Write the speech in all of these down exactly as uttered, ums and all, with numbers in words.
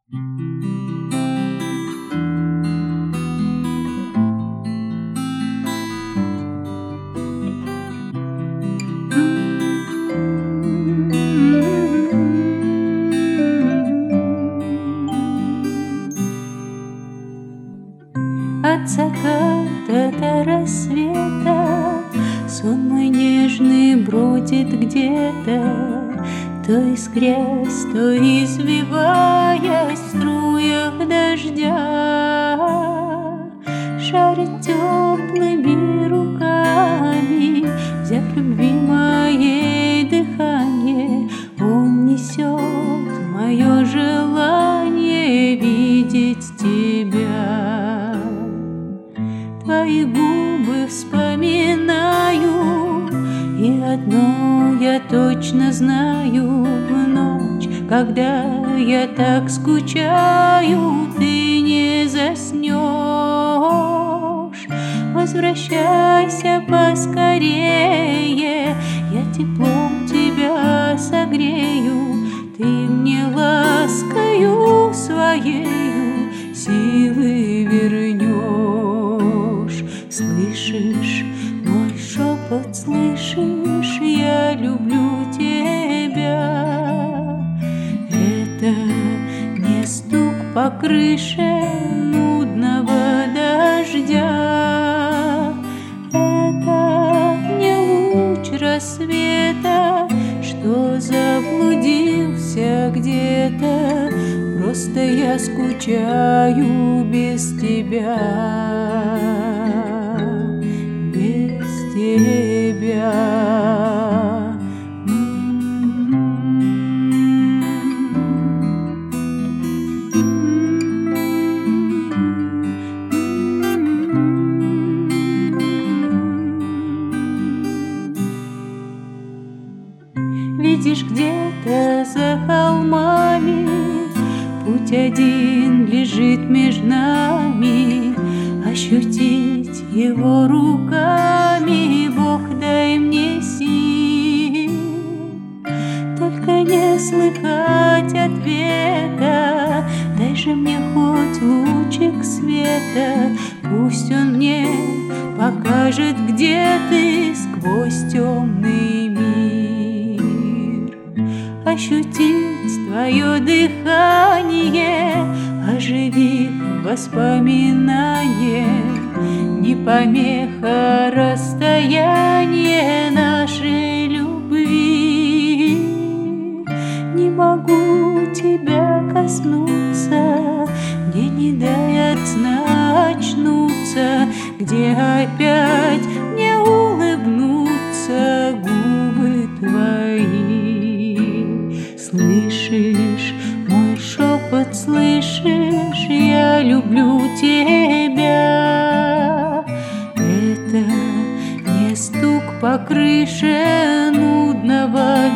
От заката до рассвета сон мой нежный бродит где-то, то искрясь, то извиваясь в струях дождя, шарит теплыми руками, взяв любви моей дыхание. Он несет мое желание видеть тебя. Твои губы вспоминаю, и одно я точно знаю: в ночь, когда я так скучаю, ты не заснешь. Возвращайся поскорее, я теплом тебя согрею, ты мне ласкою своею силы вернешь. Слышишь мой шепот, слышишь, я люблю тебя. Это не стук по крыше нудного дождя, это не луч рассвета, что заблудился где-то. Просто я скучаю без тебя, без тебя. Видишь, где-то за холмами путь один лежит между нами. Ощутить его руками, Бог, дай мне сил. Только не слыхать ответа, дай же мне хоть лучик света. Пусть он мне покажет, где ты сквозь темный мир. Ощутить твое дыхание, оживив воспоминания, не помеха расстояние нашей любви. Не могу тебя коснуться, мне не дай от сна очнуться, где опять мне улыбнутся губы твои. Слышишь мой шепот, слышишь, я люблю тебя. Это не стук по крыше нудного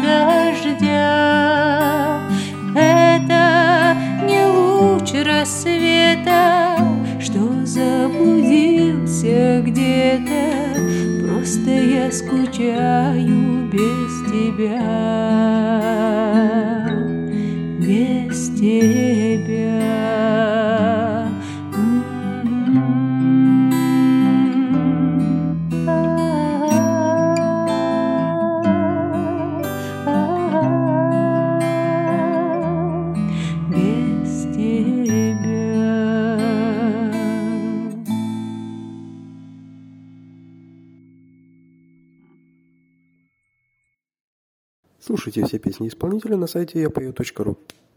дождя, это не луч рассвета, что заблудился где-то. Просто я скучаю без тебя, без тебя. Без тебя. Слушайте все песни исполнителя на сайте я пою точка ру.